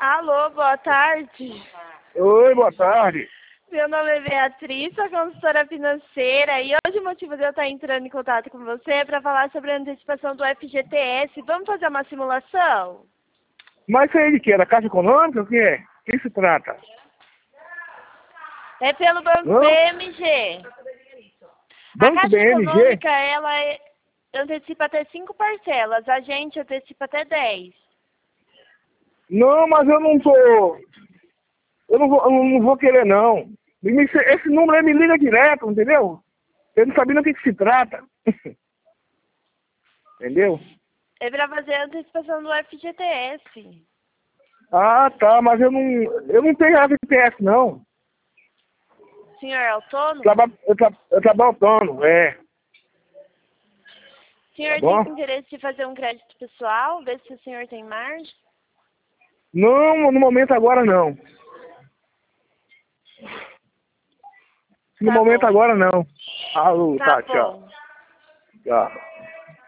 Alô, boa tarde. Oi, boa tarde. Meu nome é Beatriz, sou consultora financeira e hoje o motivo de eu estar entrando em contato com você é para falar sobre a antecipação do FGTS. Vamos fazer uma simulação? Mas isso aí de quê? Da Caixa Econômica? O que é? O que se trata? É pelo Banco Hã? BMG. A Banco Caixa BMG? Econômica, ela antecipa até 5 parcelas, a gente antecipa até 10. Não, mas eu não tô... Eu não vou querer, não. Esse número aí me liga direto, entendeu? Eu não sabia do que se trata. Entendeu? É para fazer a antecipação do FGTS. Ah, tá, mas eu não tenho FPS, não. O senhor é autônomo? Eu trabalho autônomo, é. O Tá senhor tem bom? interesse de fazer um crédito pessoal, ver se o senhor tem margem? Não, no momento agora não. No Tá momento bom, agora então. não. Alô, Tá tá, tchau. bom. Tchau.